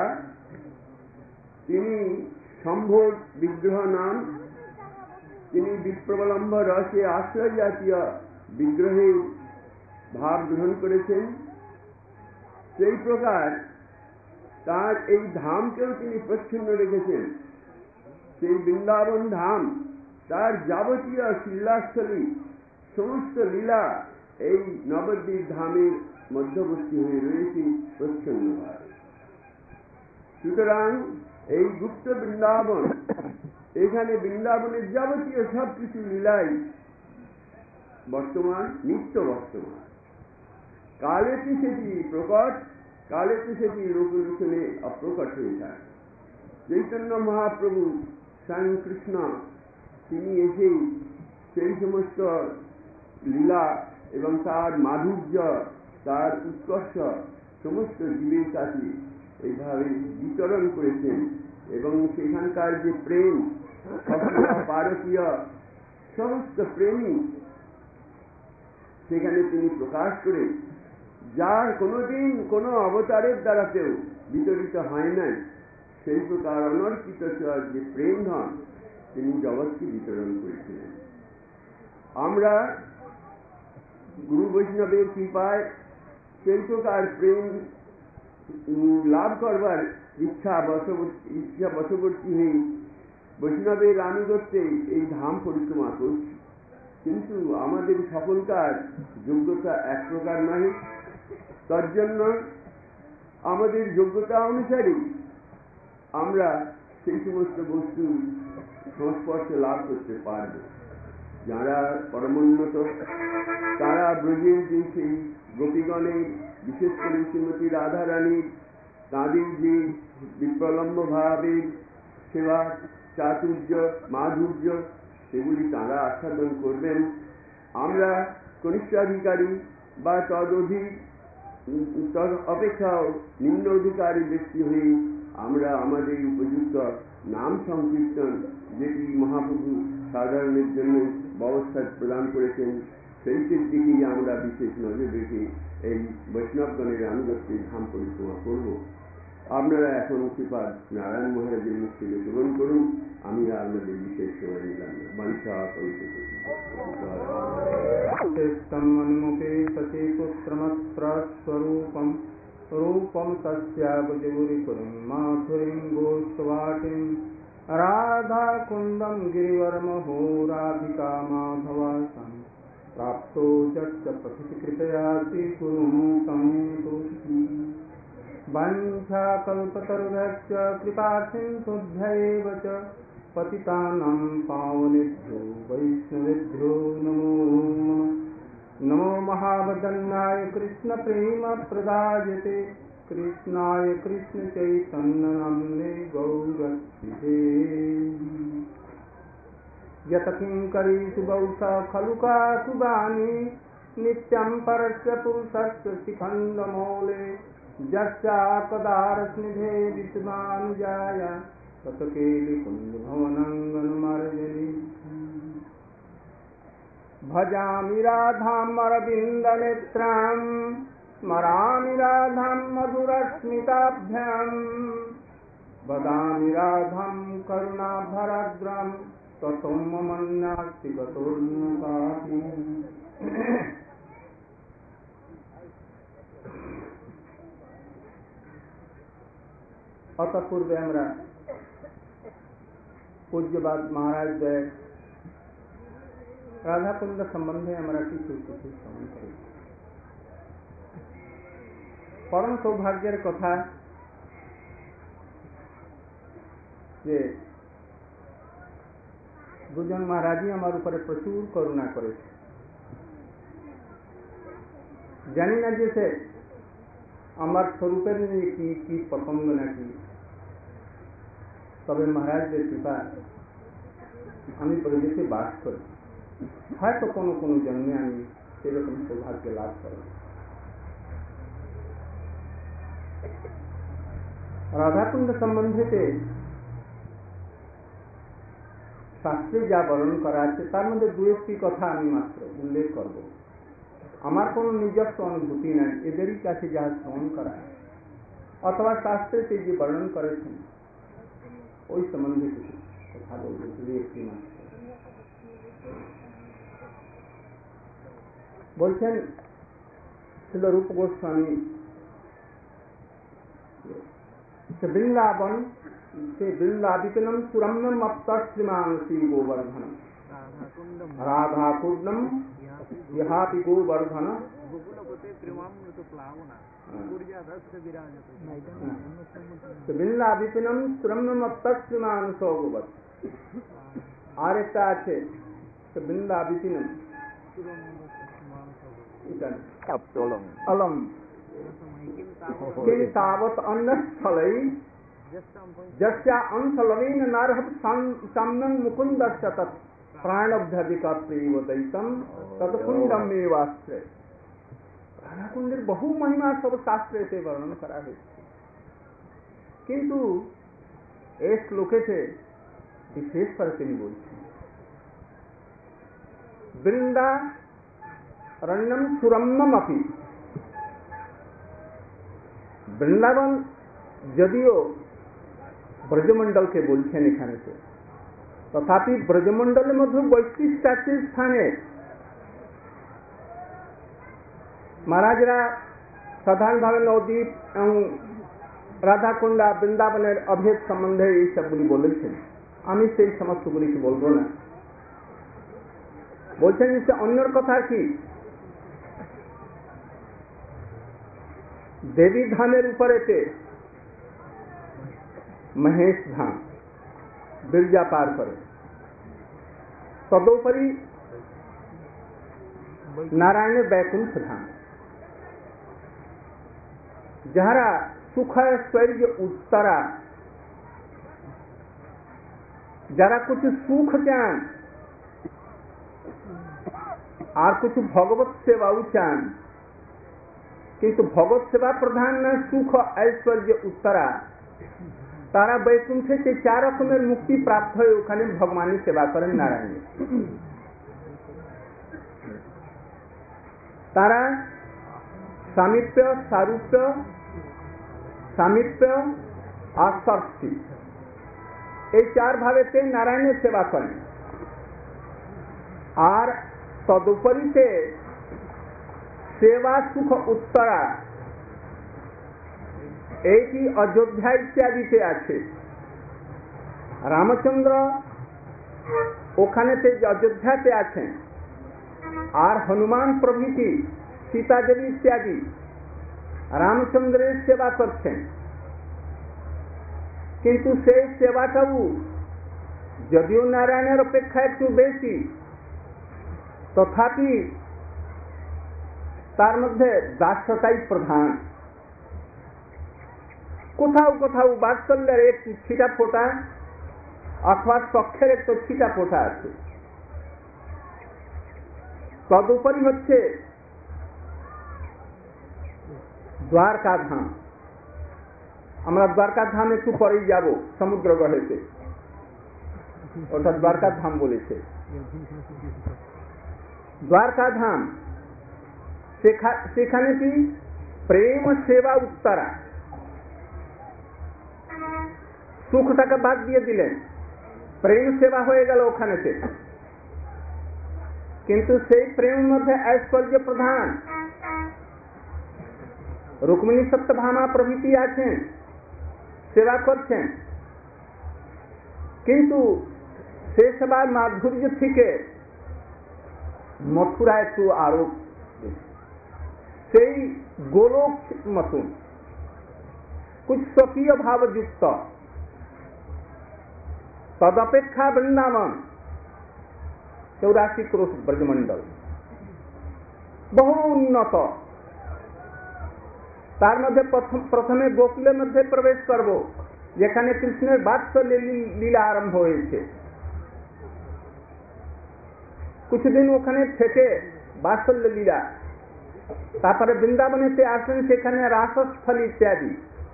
তিনি শম্ভর বিগ্রহ নাম। তিনি বিপ্রবলম্ব রসে আশ্রয় জাতীয় বিগ্রহের ভাব গ্রহণ করেছেন। সেই প্রকার তার এই ধামকেও তিনি প্রচ্ছন্ন রেখেছেন। সেই বৃন্দাবন ধাম তার যাবতীয় শিলাস্থলী সমস্ত লীলা এই নবদ্বীপ ধামের মধ্যবর্তী হয়ে রয়েছে প্রচ্ছন্নভাবে। সুতরাং এই গুপ্ত বৃন্দাবন, এখানে বৃন্দাবনের যাবতীয় সবকিছু লীলাই বর্তমান, নিত্য বর্তমান। কালেতে সেটি প্রকট, কালেতে সেটি লোকলোচনে অপ্রকট হয়ে থাকে। চৈতন্য মহাপ্রভু স্বয়ং কৃষ্ণ তিনি এসেই সেই সমস্ত লীলা এবং তার মাধুর্য, তার উৎকর্ষ সমস্ত জীবের কাছে এইভাবে বিতরণ করেছেন। এবং সেখানকার যে প্রেম, পারকীয় সমস্ত প্রেমী সেখানে তিনি প্রকাশ করে, যার কোনোদিন কোনো অবতারের দ্বারাতেও বিতরিত হয় নাই, সেই প্রকার অনর্পিত যে প্রেম ধন তিনি জগৎকে বিতরণ করেছিলেন। আমরা গুরু বৈষ্ণবের কৃপায় সেই প্রকার প্রেম লাভ করবার ইচ্ছা বশবর্তী হয়ে বৈষ্ণবের আনুগত্যে এই ধাম পরিক্রমা করছি। কিন্তু আমাদের সকলকার যোগ্যতা এক প্রকার নয়। তার জন্য আমাদের যোগ্যতা অনুসারে আমরা সেই সমস্ত বস্তু সংস্পর্শ লাভ করতে পারব। যারা পরমোন্নত তারা ব্রজের যে সেই গোপীগণের, বিশেষ করে শ্রীমতী রাধারানীর তাঁদের যে বিপ্রলম্ব ভাবের সেবা, চাতুর্য, মাধুর্য, সেগুলি তাঁরা আস্বাদন করবেন। আমরা কনিষ্ঠাধিকারী বা তদ অপেক্ষাও নিম্ন অধিকারী ব্যক্তি হয়ে আমরা আমাদের উপযুক্ত নাম সংকীর্তন, যেটি মহাপ্রভু সাধারণের জন্য ব্যবস্থা প্রদান করেছেন, সেইটির দিকেই আমরা বিশেষ নজর রেখে এই বৈষ্ণবগণের আনুগত্যের ধাম পরিক্রমা করব। আপনারা এখন কৃপা নারায়ণ মহারাজের মুখ থেকে শ্রবণ করুন। আমি আপনাদের বিশেষ সময় নিলাম না। বাঞ্ছা
পুত্রমস্বরূপম রূপম তস্যাবজৌরিপুরীম মাথুরীম গোষ্ঠবাটিম রাধা কুন্দম গিরিবর্মহো রাধিকা মাধবাসম प्राप्तो यच्च पठति कृपया कुरु तं तुष्टि। वंशाकल्पतरुभ्यश्च कृपासिन्धुभ्यैव च पतितानां पावनेभ्यो वैष्णवेभ्यो नमो नमो महावदन्नाय कृष्णप्रेमप्रदायते कृष्णाय कृष्णचैतन्यनाम्ने गौरक्षिते। यतकिंकरीषु गौसा खलुका कुबानी नित्यं परस्य पुरुषस्य शिखण्डमौले यस्यापदारस्निधे विषुमानुजाय तत्केलिकुञ्जभवनङ्गनमर्जनी। भजामि राधाम् अरविन्दनेत्रां स्मरामि राधां मधुरस्मिताभ्याम् वदामि राधां करुणाभराद्रां ततो मम नास्ति गतोऽन्यकापि। অতঃপূর্বে আমরা পূজ্যবাদ মহারাজ দেয় রাধাকুণ্ড সম্বন্ধে আমরা কিছু শ্রবণ করি। পরম সৌভাগ্যের কথা যে দুজন মহারাজই আমার উপরে প্রচুর করুণা করেছে। জানি না যে সে আমার স্বরূপের নিয়ে কি পতঙ্গ নাকি, তবে মহারাজদের কৃপা আমি প্রদেশে বাস করি। হয়তো কোনো জন্মে আমি সেরকম সৌভাগ্য লাভ করব। রাধাকুণ্ড সম্বন্ধে শাস্ত্রে যা বর্ণন করা আছে তার মধ্যে দু একটি কথা আমি মাত্র উল্লেখ করব। আমার কোনো নিজস্ব অনুভূতি নাই, এদেরই কাছে যা শ্রবণ করা অথবা শাস্ত্রে যে বর্ণন করেছেন ওই সম্বন্ধে কিছু কথা বলবো, যদি একটি মাত্র। বলছেন শিল রূপ গোস্বামী, বৃন্দাবন से वृंदावितनम सुरम्यम अप्तश्रीमान श्री गोवर्धन राधा कुंडम यहापि गोवर्धन वृंदावितनम सुरम्यम अप्तश्रीमान सौ गोवर्धन। আর একটা আছে বৃন্দাবিতিনম अलम किं तावत् अन्नस्थलै जस्या अंशलवेन नारहत साम्नं मुकुन्दस्य तत् प्राणभ्यधिकप्रेव दैतं तत्कुण्डमेवास्त्रे। রাধাকুণ্ডের বহু মহিমা সব শাস্ত্রে বর্ণন করা হয়েছে, কিন্তু এই শ্লোকেতে বিশেষ করে তিনি বলছেন বৃন্দারণ্যম সুরম্যম अपि। বৃন্দাবন যদিও ব্রজমণ্ডলকে বলছেন এখানে, তথাপি ব্রজমণ্ডলের মধ্যে বৈশিষ্ট্য আছে স্থানে। মহারাজরা সাধারণভাবে নবদ্বীপ এবং রাধাকুণ্ডা বৃন্দাবনের অভেদ সম্বন্ধে এই সবগুলি বলেছেন, আমি সেই সমস্তগুলিকে বলবো না। বলছেন যে অন্যর কথা কি, দেবী ধামের উপরেতে महेश धाम बिरजा पार करे, तदोपरि नारायण बैकुंठ धाम, जहारा सुख ऐश्वर्य उत्तरा, जरा कुछ सुख चान और कुछ भगवत सेवा चान, किंतु भगवत सेवा प्रधान न सुख ऐश्वर्य उत्तरा, তারা বৈকুণ্ঠে সেই 4 রকমের মুক্তি প্রাপ্ত হয়ে ওখানে ভগবানের সেবা করেন নারায়ণ। তারা সামিপ্য, সারূপ্য, সামিপ্য আর সর্ষি এই 4 ভাবেতে নারায়ণের সেবা করেন। আর তদুপরিতে সেবা সুখ উত্তরা এইটি অযোধ্যা ইত্যাদিতে আছে। রামচন্দ্র ওখানেতে অযোধ্যাতে আছেন, আর হনুমান প্রভৃতি সীতা দেবী ইত্যাদি রামচন্দ্রের সেবা করছেন, কিন্তু সেই সেবাটাও যদিও নারায়ণের অপেক্ষা একটু বেশি, তথাপি তার মধ্যে দাস্যতাই প্রধান। কোথাও কোথাও বাৎসল্যের একটু ছিটা ফোটা অথবা সখ্যের একটু ছিটা ফোটা আছে। তদুপরি হচ্ছে দ্বারকা ধাম। আমরা দ্বারকা ধাম একটু পরেই যাব, সমুদ্র গহেতে, অর্থাৎ দ্বারকা ধাম বলেছে। দ্বারকা ধাম সেখানে কি প্রেম সেবা উত্তরা, সুখটাকে বাদ দিয়ে দিলেন, প্রেম সেবা হয়ে গেল ওখানেতে, কিন্তু সেই প্রেমের মধ্যে ঐশ্বর্য প্রধান। রুক্মিণী সত্যভামা প্রভৃতি আছেন, সেবা করছেন, কিন্তু সে সেবার মাধুর্য থেকে মথুরা একটু আরো সেই গোলক মতন कुछ स्वकीय भाव युक्त। तदपेक्षा वृंदावन 84 क्रोश ब्रजमंडल बहु उन्नत। तार मध्य प्रथमे गोकुले मध्य प्रवेश करब, যেখানে কৃষ্ণের বাৎসল্য লীলা আরম্ভ হয়েছে। কিছুদিন ওখানে থেকে বাৎসল্য লীলা, তারপরে বৃন্দাবনেতে আসেন, সেখানে রাসস্থল ইত্যাদি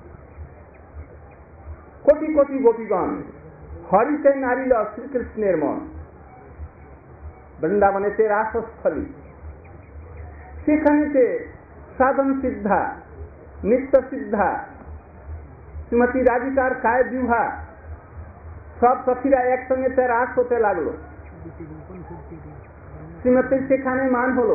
কোটি কোটি গোপীগণ, হরিতে নারিল শ্রীকৃষ্ণের মন। বৃন্দাবনেতে রাসস্থলী, সেখানেতে সাধন সিদ্ধা, নিত্য সিদ্ধা, শ্রীমতী রাধিকার কায় বিভা সব সখীরা একসঙ্গে রাস হতে লাগলো। শ্রীমতীর সেখানে মান হলো।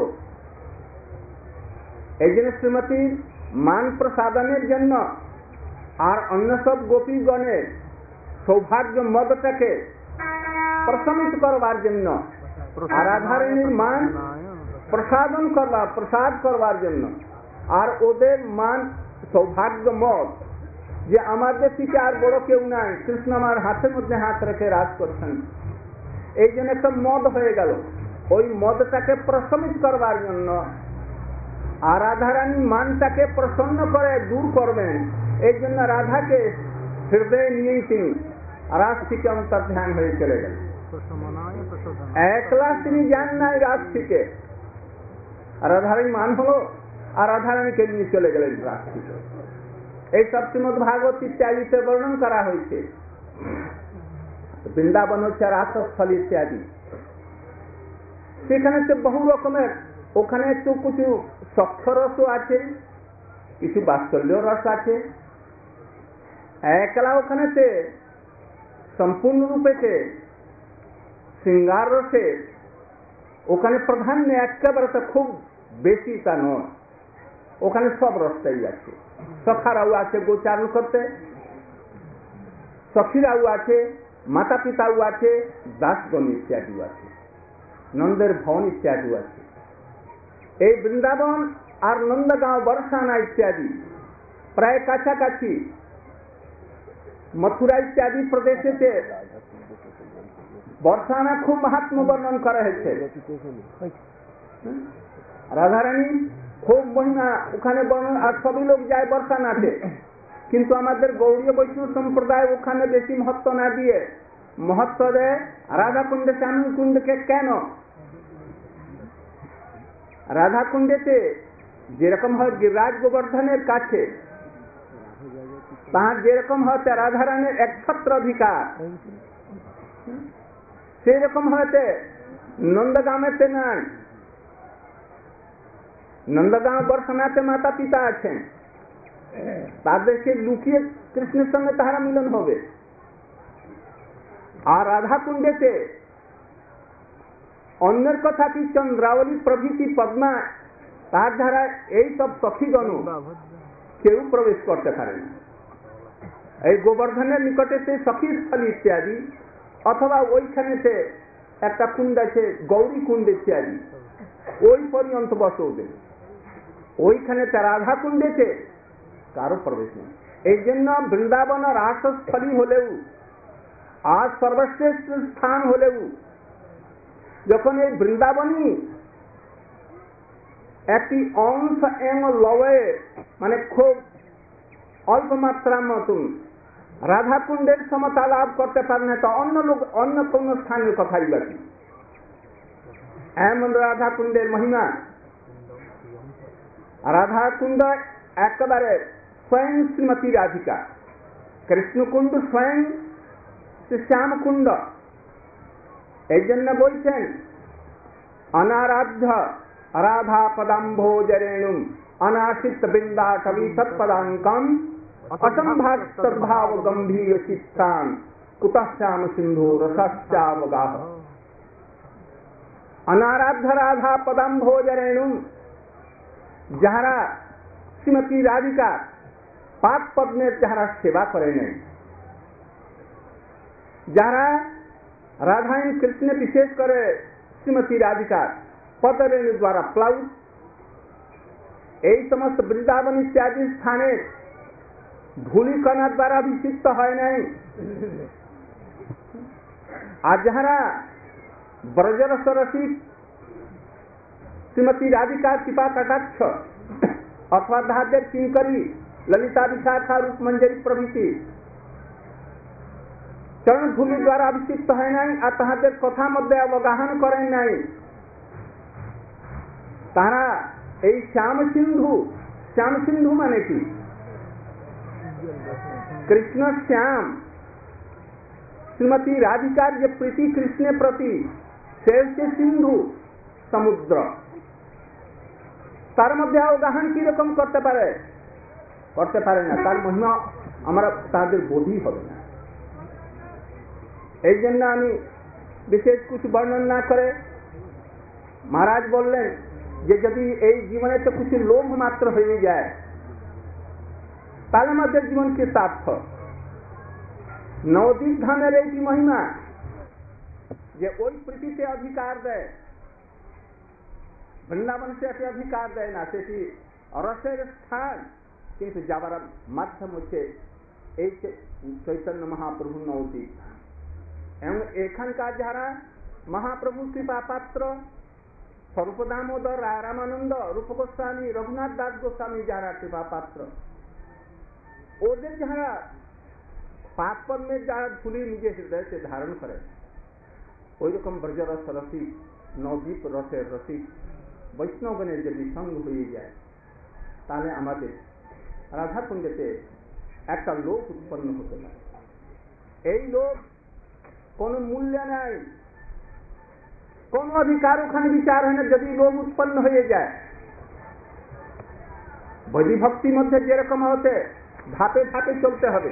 এই জন্য শ্রীমতীর মান প্রসাদনের জন্য আর অন্য সব গোপীগণের সৌভাগ্য মদটাকে প্রশমিত করবার জন্য, আর রাধারানীর মান প্রসাদন করবার, প্রসাদ করবার জন্য, আর ওদের মান সৌভাগ্য মদ যে আমাদের থেকে আর বড় কেউ নাই, কৃষ্ণ আমার হাতের মধ্যে হাত রেখে রাজ করছেন, এই জন্য একটা মদ হয়ে গেল। ওই মদটাকে প্রশমিত করবার জন্য আর রাধারানী মানটাকে প্রসন্ন করে দূর করবেন, এই জন্য রাধাকে হৃদয়ে নিয়েই তিনি রাস থেকে অন্তর্ধান হয়ে চলে গেলেন। একলা তিনি যান নাই রাস থেকে, রাধারানী মান হলো আর রাধারানীকে নিয়ে চলে গেলেন রাস থেকে। এই সব শ্রীমদ্ ভাগবত ইত্যাদিতে বর্ণন করা হয়েছে। বৃন্দাবন হচ্ছে রাসস্থল ইত্যাদি, সেখানে তো বহু রকমের, ওখানে তো কিছু সখ্য রসও আছে, কিছু বাৎসল্য রস আছে। একলা ওখানেতে সম্পূর্ণরূপে শৃঙ্গার রসে ওখানে প্রাধান্য একেবারে তো খুব বেশি তা নয়, ওখানে সব রসটাই আছে। সখারাও আছে গোচারণ করতে, সখীরাও আছে, মাতা পিতাও আছে, দাসগণ ইত্যাদিও আছে, নন্দের ভবন ইত্যাদিও আছে। এই বৃন্দাবন আর নন্দগাঁও, বর্ষানা ইত্যাদি প্রায় কাছাকাছি। মথুরা ইত্যাদি প্রদেশেতে বর্ষানা খুব মাহাত্ম্য বর্ণন করা হয়েছে। রাধারানী খুব মহিমা ওখানে বর্ণন, আর সবই লোক যায় বর্ষানাতে। কিন্তু আমাদের গৌড়ীয় বৈষ্ণব সম্প্রদায় ওখানে বেশি মহত্ব না দিয়ে মহত্ব দেয় রাধা কুণ্ডে, শ্যামল কুণ্ডকে। কেন? রাধা কুণ্ডেতে যেরকম হয় গিরিরাজ গোবর্ধনের কাছে, তাহার যেরকম হতে রাধারানীর একছত্র অধিকার, সেই রকম হতে নন্দগামেতে নাই। নন্দগাঁও বর্ষনাতে মাতা পিতা আছেন, তাদেরকে লুকিয়ে কৃষ্ণের সঙ্গে তাহারা মিলন হবে। আর রাধা কুণ্ডেতে অন্যের কথা কি চন্দ্রাবলী প্রভৃতি পদ্মা, তার দ্বারা এই সব সখীগণ কেউ প্রবেশ করতে পারে না। এই গোবর্ধনের নিকটেতে সখীস্থল ইত্যাদি, অথবা ওইখানেতে একটা কুণ্ড আছে গৌরী কুণ্ড ইত্যাদি, ওই পর্যন্ত বসবে। ওইখানেতে রাধা কুণ্ডেতে কারো প্রবেশ নেই। এই জন্য বৃন্দাবন রাসস্থলী হলেও আর সর্বশ্রেষ্ঠ স্থান হলেও, যখন এই বৃন্দাবনই একটি অংশ লয়ে, মানে খুব অল্প মাত্রার মতন রাধা কুণ্ডের সমতা লাভ করতে পারে না, তো অন্য লোক অন্য কোন স্থানের কথাই বাকি। এমন রাধা কুণ্ডের মহিমা। রাধা কুণ্ড একেবারে স্বয়ং শ্রীমতী রাধিকা, কৃষ্ণকুণ্ড স্বয়ং শ্যাম কুণ্ড। এই জন্য বলছেন অনারাধ্য রাধা পদাম্ভোজরেণুম অনাশিত বৃন্দাটবী তৎপদাঙ্কম অসম্ভাগ গম্ভীর চিত্তান কুতঃ শ্যাম সিন্ধু রসাশ্চাবগাহ। অনারাধ্য রাধা পদাম্ভোজরেণুম, যাহারা শ্রীমতী রাধিকা পাদ পদ্মের যাহারা সেবা করে নেই, যারা রাধায়ণ কৃষ্ণ বিশেষ করে শ্রীমতী রাধিকার পদরেণু দ্বারা প্লাউ, এই সমস্ত বৃন্দাবন ইত্যাদি স্থানে ধূলিকণার দ্বারা অভিষিক্ত হয় নাই। আর যাহারা ব্রজরস রসিক শ্রীমতী রাধিকার কৃপা কটাক্ষ, অথবা তাহাদের কিঙ্করী ললিতা বিশাখা রূপমঞ্জরী প্রভৃতি চরণ ভূমি দ্বারা অভিষিক্ত হয় নাই, আর তাহাদের কথা মধ্যে অবগাহন করেন নাই, তারা এই শ্যাম সিন্ধু, শ্যাম সিন্ধু মানে কি? কৃষ্ণ শ্যাম, শ্রীমতী রাধিকার যে প্রীতি কৃষ্ণের প্রতি, সে হচ্ছে সিন্ধু সমুদ্র। তার মধ্যে অবগাহন কিরকম করতে পারে না, তার মহিমা আমরা তাদের বোধই হবে না। এই জন্য আমি বিশেষ কিছু বর্ণন না করে মহারাজ বললেন যে যদি এই জীবনে তো কিছু লোভ মাত্র হয়ে যায় তাহলে আমাদের জীবন কি সার্থক। নবদ্বীপ ধামের এই মহিমা যে ওই পৃথিবীতে অধিকার দেয়, বৃন্দাবন সে অধিকার দেয় না, সেটি রসের স্থান, কিন্তু যাবার মাধ্যম হচ্ছে এই চৈতন্য মহাপ্রভু নবদ্বীপ ধাম। এবং এখানকার যারা মহাপ্রভু কৃপা পাত্র স্বরূপ দামোদর, রামানন্দ, রূপ গোস্বামী, রঘুনাথ দাস গোস্বামী যারা কৃপা পাত্র, ওদের যারা পাপ কর্মের যারা ধুলি নিজে হৃদয়তে ধারণ করে, ওই রকম ব্রজরস রসিক, নবদ্বীপ রসের রসিক বৈষ্ণবগণের যদি সঙ্গ হয়ে যায় তাহলে আমাদের রাধাকুণ্ডেতে একটা লোভ উৎপন্ন হতে পারে। এই লোভ কোনো মূল্য নাই, কোন অধিকার ওখানে বিচার হয় না। যদি লোভ উৎপন্ন হয়ে যায়, বৈদিক ভক্তির মধ্যে যেরকম হতে ধাপে ধাপে চলতে হবে,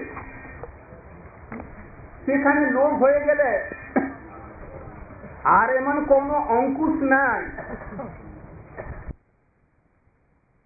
সেখানে লোভ হয়ে গেলে আর এমন কোন অঙ্কুশ নাই